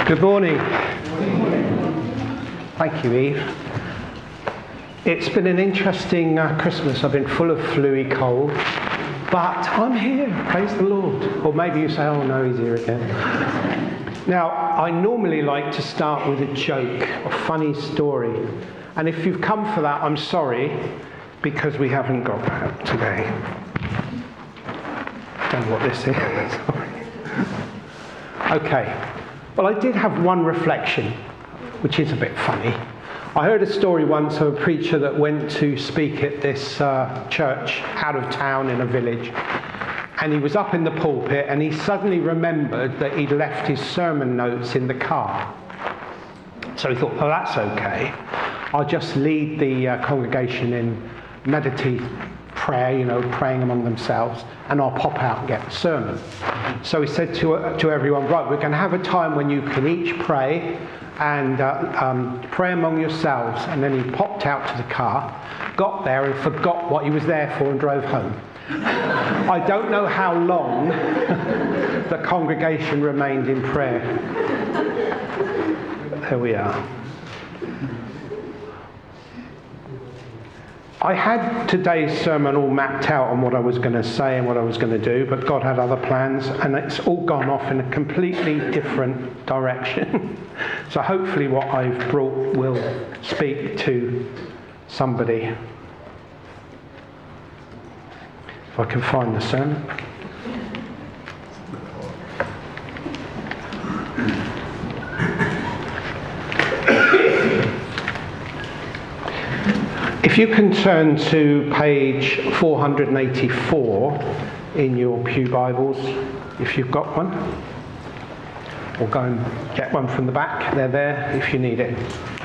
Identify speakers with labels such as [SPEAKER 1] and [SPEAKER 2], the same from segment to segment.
[SPEAKER 1] Good morning. Thank you, Eve. It's been an interesting Christmas. I've been full of fluey cold, but I'm here, praise the Lord. Or maybe you say, oh no, he's here again. Now, I normally like to start with a joke, a funny story. And if you've come for that, I'm sorry, because we haven't got that today. Don't know what this is. Sorry. Okay. Well, I did have one reflection, which is a bit funny. I heard a story once of a preacher that went to speak at this church out of town in a village. And he was up in the pulpit and he suddenly remembered that he'd left his sermon notes in the car. So he thought, oh, that's okay. I'll just lead the congregation in meditative prayer, praying among themselves, and I'll pop out and get the sermon. So he said to everyone, right, we're going to have a time when you can each pray and pray among yourselves. And then he popped out to the car, got there and forgot what he was there for and drove home. I don't know how long the congregation remained in prayer. There we are. I had today's sermon all mapped out on what I was going to say and what I was going to do, but God had other plans, and it's all gone off in a completely different direction. So hopefully what I've brought will speak to somebody. If I can find the sermon. If you can turn to page 484 in your pew Bibles, if you've got one, or go and get one from the back, they're there if you need it.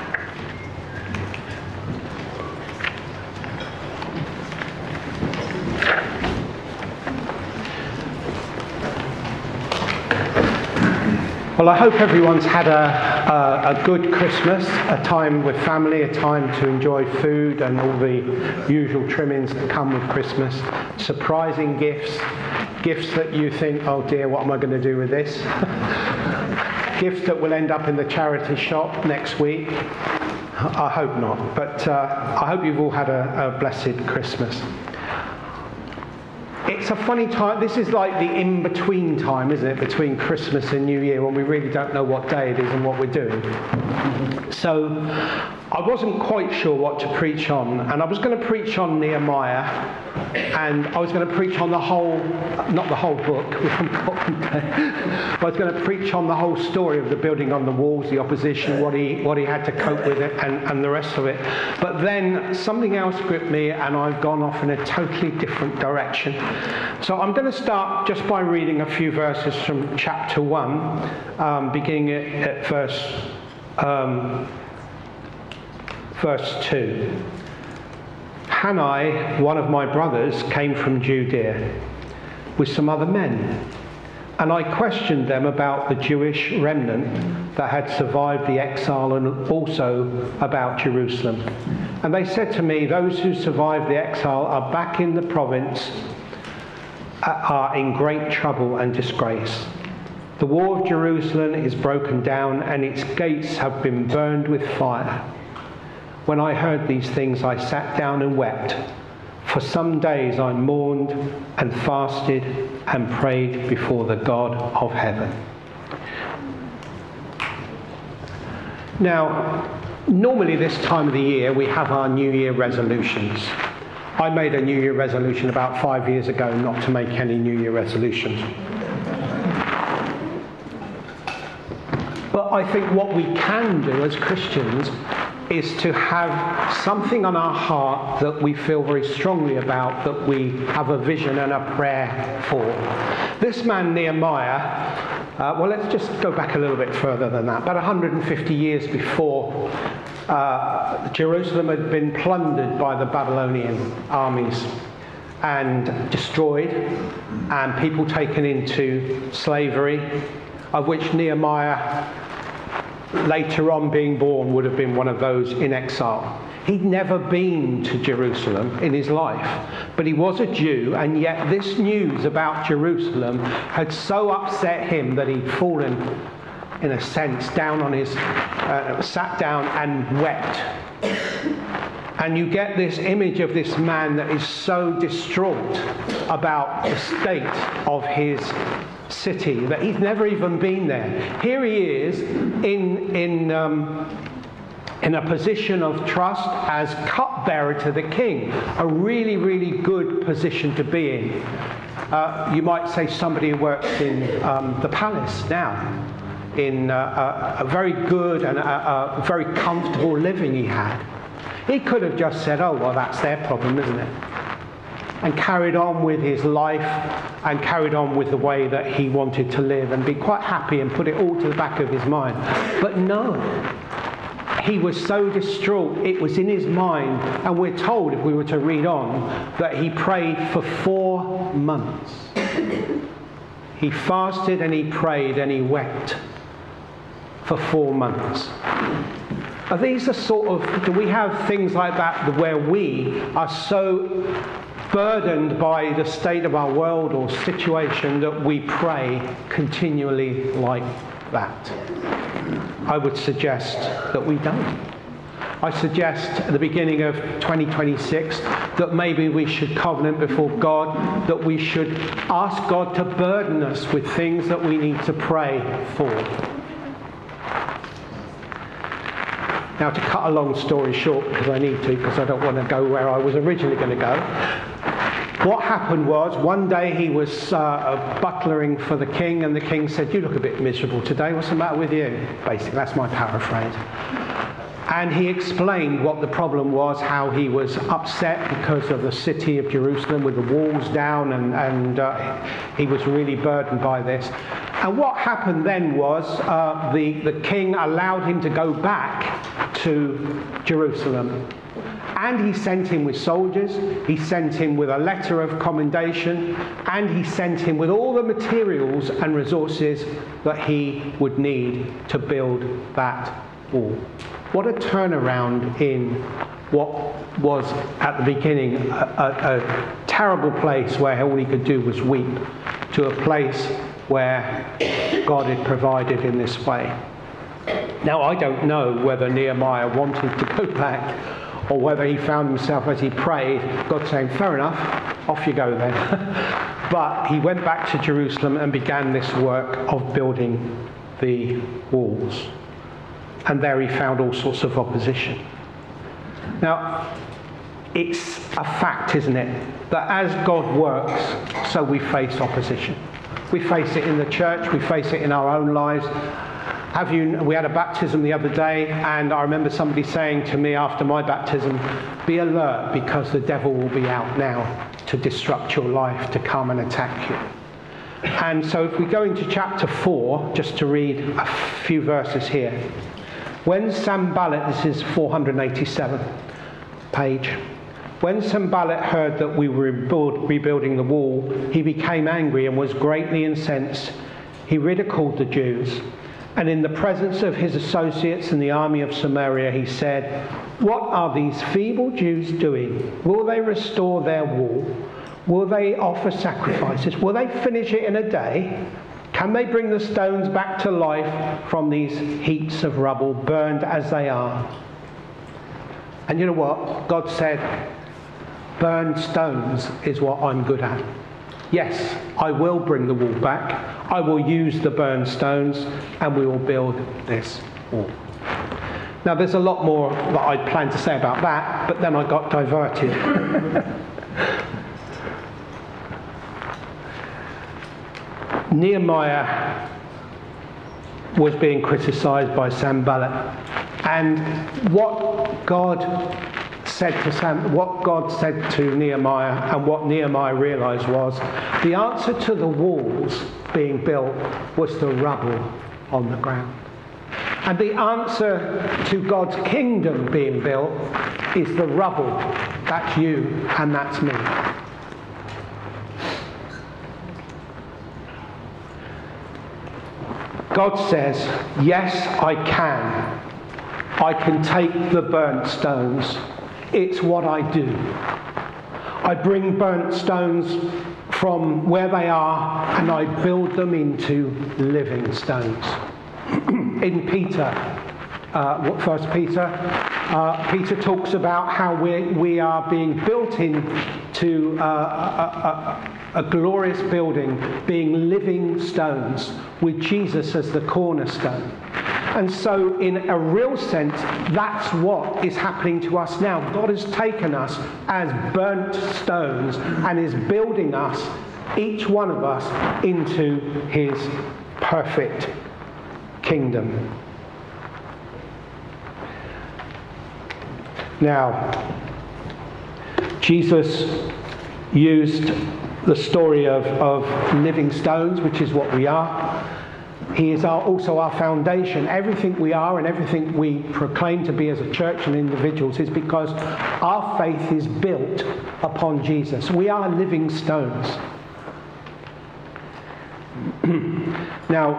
[SPEAKER 1] Well, I hope everyone's had a good Christmas, a time with family, a time to enjoy food and all the usual trimmings that come with Christmas, surprising gifts that you think, oh dear, what am I going to do with this? Gifts that will end up in the charity shop next week. I hope not, but I hope you've all had a blessed Christmas. It's a funny time. This is like the in-between time, isn't it, between Christmas and New Year, when we really don't know what day it is and what we're doing. So I wasn't quite sure what to preach on, and I was going to preach on Nehemiah, and I was going to preach on the whole, not the whole book, I was going to preach on the whole story of the building on the walls, the opposition, what he had to cope with it, and the rest of it. But then something else gripped me, and I've gone off in a totally different direction. So I'm going to start just by reading a few verses from chapter 1, beginning at verse 2. Hanai, one of my brothers, came from Judea with some other men, and I questioned them about the Jewish remnant that had survived the exile and also about Jerusalem. And they said to me, those who survived the exile are back in the province, are in great trouble and disgrace. The wall of Jerusalem is broken down and its gates have been burned with fire. When I heard these things, I sat down and wept. For some days I mourned and fasted and prayed before the God of heaven. Now, normally this time of the year we have our New Year resolutions. I made a New Year resolution about 5 years ago not to make any New Year resolutions. But I think what we can do as Christians is to have something on our heart that we feel very strongly about, that we have a vision and a prayer for. This man Nehemiah, well, let's just go back a little bit further than that. About 150 years before, Jerusalem had been plundered by the Babylonian armies and destroyed, and people taken into slavery, of which Nehemiah, later on being born, would have been one of those in exile. He'd never been to Jerusalem in his life, but he was a Jew, and yet this news about Jerusalem had so upset him that he'd fallen in a sense, down on his, sat down and wept. And you get this image of this man that is so distraught about the state of his city that he's never even been there. Here he is in a position of trust as cupbearer to the king, a really, really good position to be in. You might say somebody who works in the palace now, in a very good and a very comfortable living he had. He could have just said, oh, well, that's their problem, isn't it? And carried on with his life and carried on with the way that he wanted to live and be quite happy and put it all to the back of his mind. But no, he was so distraught, it was in his mind, and we're told, if we were to read on, that he prayed for 4 months. He fasted and he prayed and he wept for 4 months. Are these the sort of, do we have things like that where we are so burdened by the state of our world or situation that we pray continually like that? I would suggest that we don't. I suggest at the beginning of 2026 that maybe we should covenant before God, that we should ask God to burden us with things that we need to pray for. Now, to cut a long story short, because I need to, because I don't want to go where I was originally going to go, what happened was, one day he was butlering for the king, and the king said, you look a bit miserable today, what's the matter with you? Basically, that's my paraphrase. And he explained what the problem was, how he was upset because of the city of Jerusalem with the walls down, and he was really burdened by this. And what happened then was the king allowed him to go back to Jerusalem. And he sent him with soldiers, he sent him with a letter of commendation, and he sent him with all the materials and resources that he would need to build that wall. What a turnaround in what was at the beginning a terrible place where all he could do was weep, to a place where God had provided in this way. Now, I don't know whether Nehemiah wanted to go back or whether he found himself as he prayed, God saying, fair enough, off you go then. But he went back to Jerusalem and began this work of building the walls. And there he found all sorts of opposition. Now, it's a fact, isn't it, that as God works, so we face opposition. We face it in the church, we face it in our own lives. We had a baptism the other day, and I remember somebody saying to me after my baptism, be alert because the devil will be out now to disrupt your life, to come and attack you. And so if we go into chapter 4, just to read a few verses here. When Sanballat, this is 487 page, when Sanballat heard that we were rebuilding the wall, he became angry and was greatly incensed. He ridiculed the Jews. And in the presence of his associates in the army of Samaria, he said, what are these feeble Jews doing? Will they restore their wall? Will they offer sacrifices? Will they finish it in a day? Can they bring the stones back to life from these heaps of rubble, burned as they are? And you know what? God said, burned stones is what I'm good at. Yes, I will bring the wall back. I will use the burned stones and we will build this wall. Now there's a lot more that I'd planned to say about that, but then I got diverted. Nehemiah was being criticised by Sanballat, and what God said to Nehemiah, and what Nehemiah realised was the answer to the walls being built was the rubble on the ground. And the answer to God's kingdom being built is the rubble. That's you and that's me. God says, yes, I can. I can take the burnt stones. It's what I do. I bring burnt stones from where they are and I build them into living stones. In Peter, 1 Peter, Peter talks about how we are being built into a glorious building, being living stones with Jesus as the cornerstone. And so in a real sense, that's what is happening to us now. God has taken us as burnt stones and is building us, each one of us, into his perfect kingdom. Now, Jesus used the story of living stones, which is what we are. He is also our foundation. Everything we are and everything we proclaim to be as a church and individuals is because our faith is built upon Jesus. We are living stones. Now,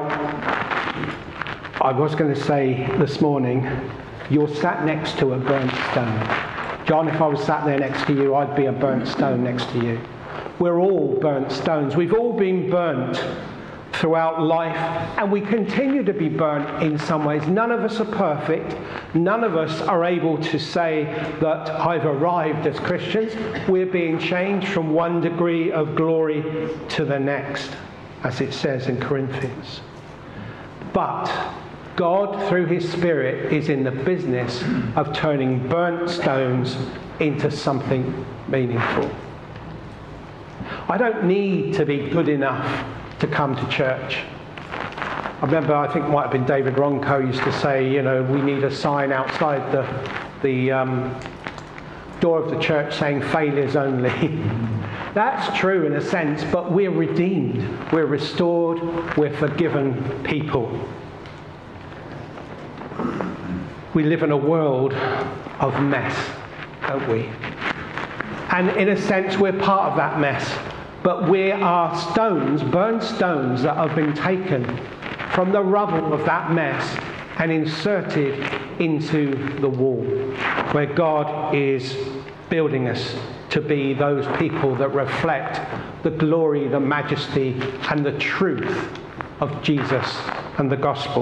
[SPEAKER 1] I was going to say this morning, you're sat next to a burnt stone. John, if I was sat there next to you, I'd be a burnt stone next to you. We're all burnt stones. We've all been burnt throughout life, and we continue to be burnt in some ways. None of us are perfect. None of us are able to say that I've arrived as Christians. We're being changed from one degree of glory to the next, as it says in Corinthians. But God, through his Spirit, is in the business of turning burnt stones into something meaningful. I don't need to be good enough to come to church. I remember, I think it might have been David Ronco used to say, we need a sign outside the door of the church saying failures only. That's true in a sense, but we're redeemed, we're restored, we're forgiven people. We live in a world of mess, don't we? And in a sense, we're part of that mess. But we are stones, burnt stones, that have been taken from the rubble of that mess and inserted into the wall, where God is building us to be those people that reflect the glory, the majesty, and the truth of Jesus and the gospel.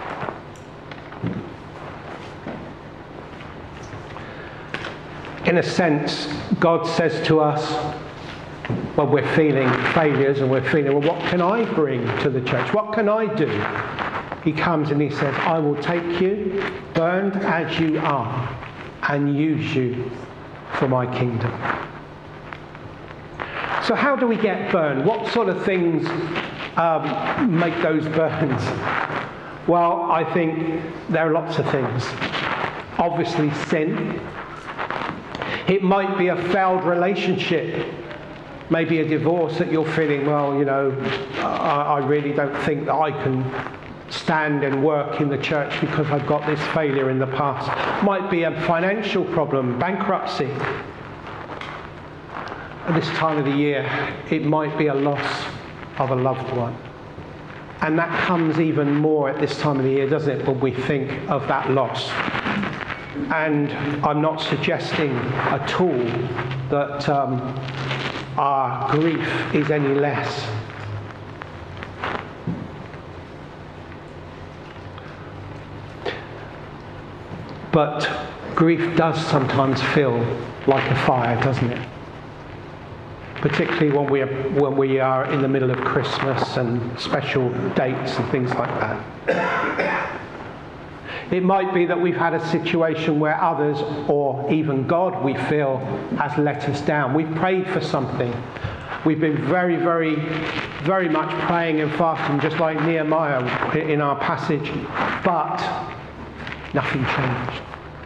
[SPEAKER 1] In a sense, God says to us, when we're feeling failures and we're feeling, well, what can I bring to the church? What can I do? He comes and he says, I will take you, burned as you are, and use you for my kingdom. So how do we get burned? What sort of things make those burns? Well, I think there are lots of things. Obviously, sin. It might be a failed relationship. Maybe a divorce that you're feeling, I really don't think that I can stand and work in the church because I've got this failure in the past. Might be a financial problem, bankruptcy. At this time of the year, it might be a loss of a loved one. And that comes even more at this time of the year, doesn't it, when we think of that loss. And I'm not suggesting at all that our grief is any less. But grief does sometimes feel like a fire, doesn't it? Particularly when we are in the middle of Christmas and special dates and things like that. It might be that we've had a situation where others, or even God, we feel, has let us down. We've prayed for something. We've been very, very, very much praying and fasting, just like Nehemiah in our passage, but nothing changed.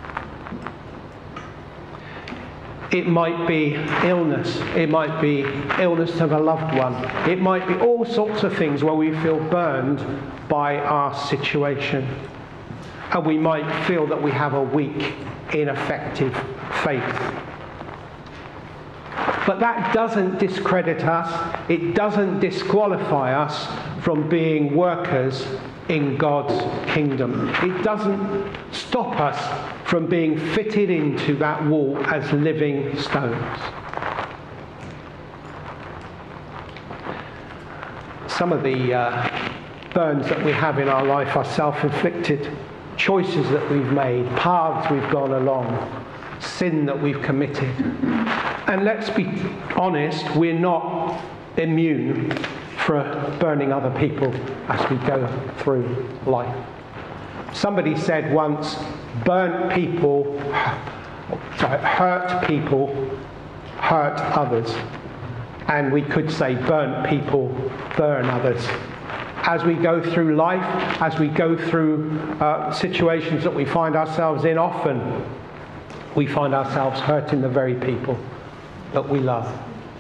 [SPEAKER 1] It might be illness. It might be illness of a loved one. It might be all sorts of things where we feel burned by our situation. And we might feel that we have a weak, ineffective faith. But that doesn't discredit us. It doesn't disqualify us from being workers in God's kingdom. It doesn't stop us from being fitted into that wall as living stones. Some of the burns that we have in our life are self-inflicted. Choices that we've made, paths we've gone along, sin that we've committed. And let's be honest, we're not immune for burning other people as we go through life. Somebody said once, hurt people hurt others. And we could say burnt people burn others. As we go through life, as we go through situations that we find ourselves in, often we find ourselves hurting the very people that we love.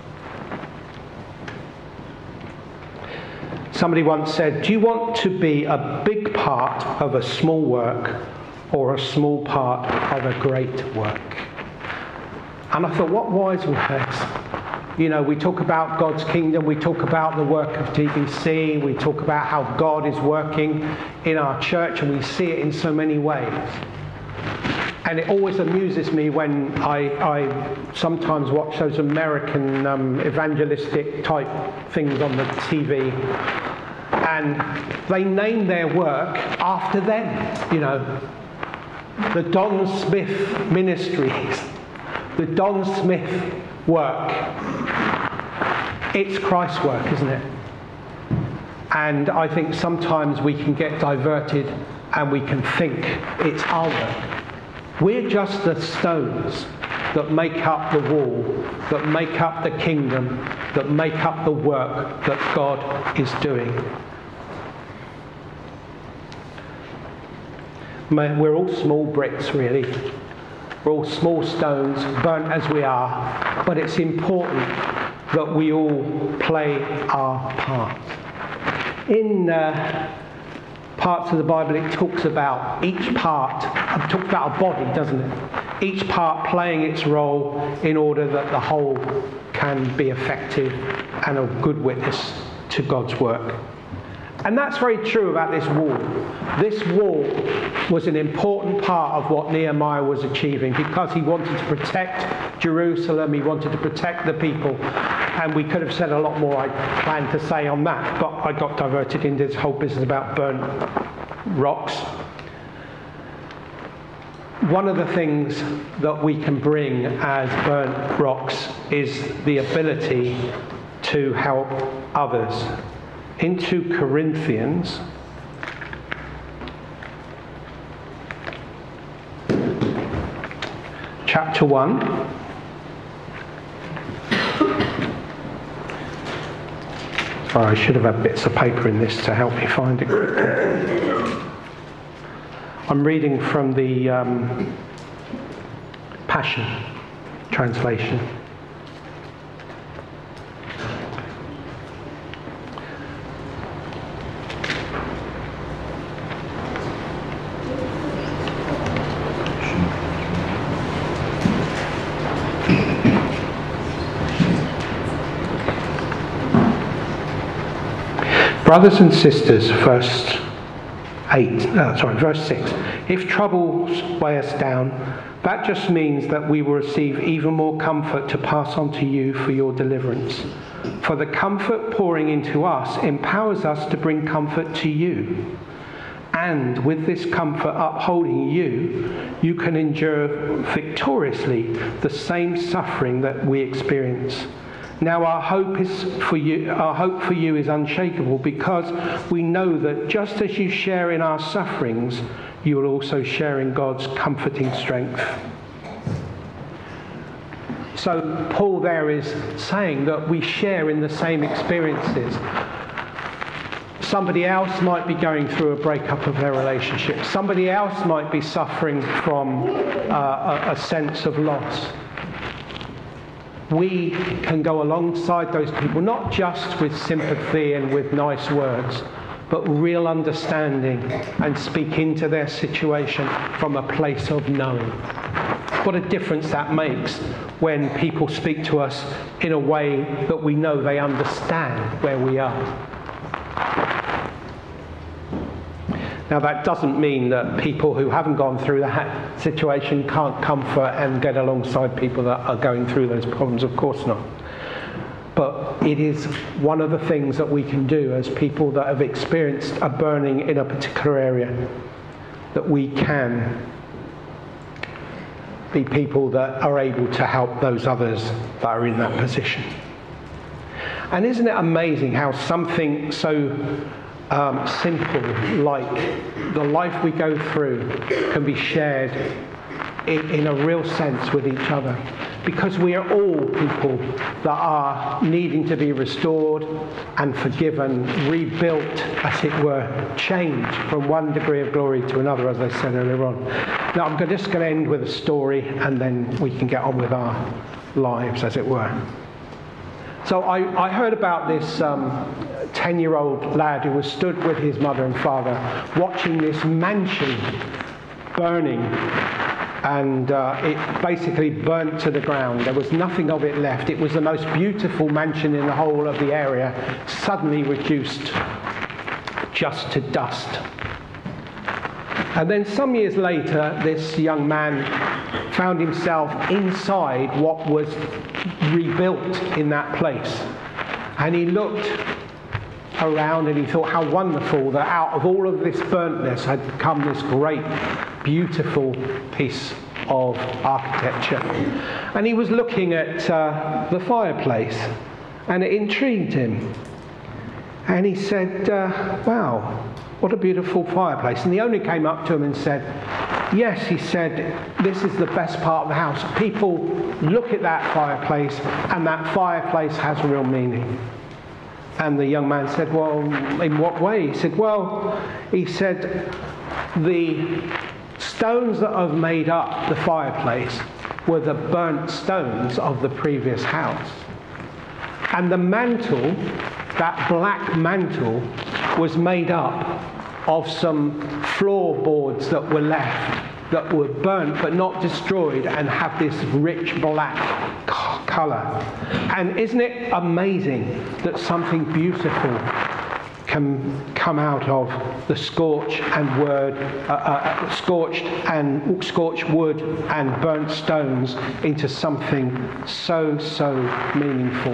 [SPEAKER 1] Somebody once said, do you want to be a big part of a small work or a small part of a great work? And I thought, what wise words. You know, we talk about God's kingdom, we talk about the work of TBC, we talk about how God is working in our church, and we see it in so many ways. And it always amuses me when I sometimes watch those American evangelistic type things on the TV, and they name their work after them. You know, the Don Smith Ministries, the Don Smith work. It's Christ's work, isn't it? And I think sometimes we can get diverted and we can think it's our work. We're just the stones that make up the wall, that make up the kingdom, that make up the work that God is doing. We're all small bricks, really. We're all small stones, burnt as we are, but it's important that we all play our part. In parts of the Bible, it talks about each part, it talks about a body, doesn't it? Each part playing its role in order that the whole can be effective and a good witness to God's work. And that's very true about this wall. This wall was an important part of what Nehemiah was achieving, because he wanted to protect Jerusalem, he wanted to protect the people. And we could have said a lot more I planned to say on that, but I got diverted into this whole business about burnt rocks. One of the things that we can bring as burnt rocks is the ability to help others. In 2 Corinthians, chapter 1, sorry, I should have had bits of paper in this to help me find it quickly. I'm reading from the Passion translation. Brothers and sisters, verse 6. If troubles weigh us down, that just means that we will receive even more comfort to pass on to you for your deliverance. For the comfort pouring into us empowers us to bring comfort to you. And with this comfort upholding you, you can endure victoriously the same suffering that we experience. Now our hope for you is unshakable, because we know that just as you share in our sufferings, you will also share in God's comforting strength. So Paul there is saying that we share in the same experiences. Somebody else might be going through a breakup of their relationship. Somebody else might be suffering from a sense of loss. We can go alongside those people, not just with sympathy and with nice words, but real understanding, and speak into their situation from a place of knowing. What a difference that makes when people speak to us in a way that we know they understand where we are. Now, that doesn't mean that people who haven't gone through that situation can't comfort and get alongside people that are going through those problems. Of course not. But it is one of the things that we can do as people that have experienced a burning in a particular area, that we can be people that are able to help those others that are in that position. And isn't it amazing how something so simple like the life we go through can be shared in a real sense with each other? Because we are all people that are needing to be restored and forgiven, rebuilt, as it were, changed from one degree of glory to another, as I said earlier on. Now, I'm just going to end with a story, and then we can get on with our lives, as it were. So I heard about this 10-year-old lad who was stood with his mother and father watching this mansion burning. And it basically burnt to the ground. There was nothing of it left. It was the most beautiful mansion in the whole of the area, suddenly reduced just to dust. And then some years later, this young man found himself inside what was rebuilt in that place. And he looked around and he thought how wonderful that out of all of this burntness had come this great, beautiful piece of architecture. And he was looking at the fireplace, and it intrigued him. And he said, wow, what a beautiful fireplace. And the owner came up to him and said, yes, he said, this is the best part of the house. People look at that fireplace, and that fireplace has real meaning. And the young man said, well, in what way? He said, the stones that have made up the fireplace were the burnt stones of the previous house. And the mantle, that black mantle, was made up of some floorboards that were left, that were burnt but not destroyed, and have this rich black colour. And isn't it amazing that something beautiful can come out of the scorched wood and burnt stones into something so meaningful?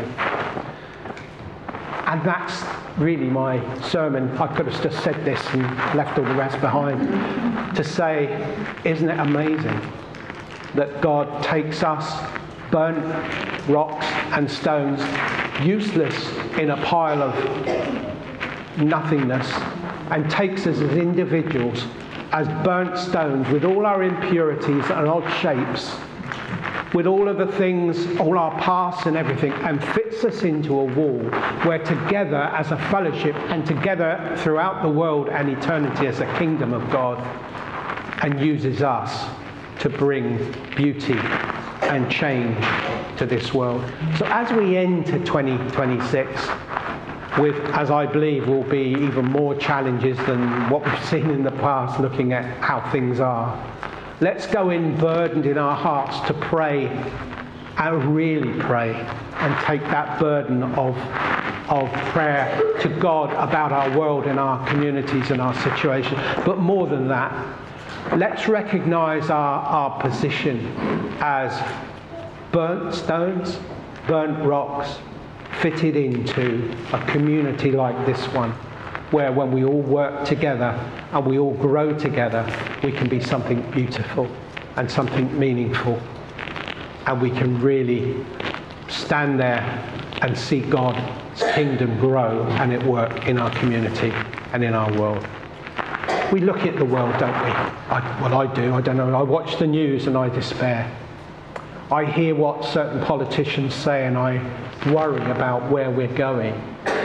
[SPEAKER 1] And that's really my sermon. I could have just said this and left all the rest behind, to say, isn't it amazing that God takes us, burnt rocks and stones, useless in a pile of nothingness, and takes us as individuals, as burnt stones, with all our impurities and odd shapes, with all of the things, all our pasts and everything, and fits us into a wall where together as a fellowship and together throughout the world and eternity as a kingdom of God, and uses us to bring beauty and change to this world. So as we enter 2026, with, as I believe, will be even more challenges than what we've seen in the past, looking at how things are, let's go in burdened in our hearts to pray, and really pray, and take that burden of prayer to God about our world and our communities and our situation. But more than that, let's recognise our position as burnt stones, burnt rocks, fitted into a community like this one, where when we all work together and we all grow together, we can be something beautiful and something meaningful. And we can really stand there and see God's kingdom grow and it work in our community and in our world. We look at the world, don't we? I do. I don't know. I watch the news and I despair. I hear what certain politicians say and I worry about where we're going.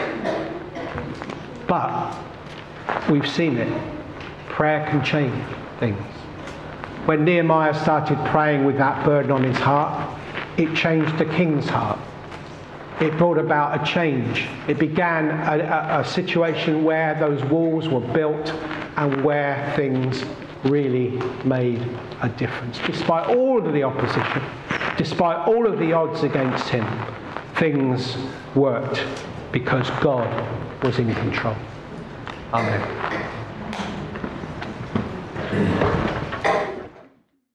[SPEAKER 1] But we've seen it. Prayer can change things. When Nehemiah started praying with that burden on his heart, it changed the king's heart. It brought about a change. It began a situation where those walls were built and where things really made a difference. Despite all of the opposition, despite all of the odds against him, things worked because God was in control. Amen.